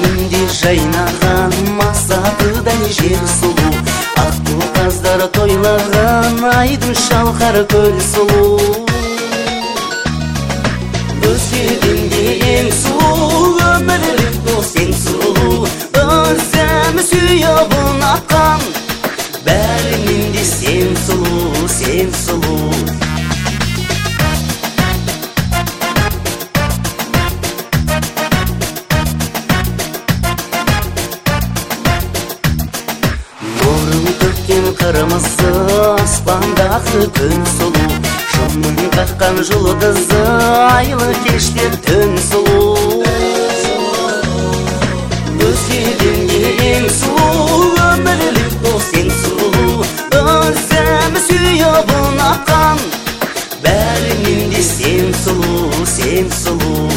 Бәрімді жайнаған масатыдай жер сұлу, ақ таздар тойлаған айдың шалқар көл сұлу. Өзгедіңде ең сұлу, өмірлік дос ең сұлу, өзім сүйіп ұнатқан, бәрінен де сен сұлу, сен сұлу. Қырмызы аспандағы күн сұлу, шамның қаққан жұлдызы айлы кеште түн сұлу. Өзгеден ең сұлу, өмірлік дос ең сұлу, өзім сүйіп ұнатқан, бәрінен де сен сұлу, сен сұлу.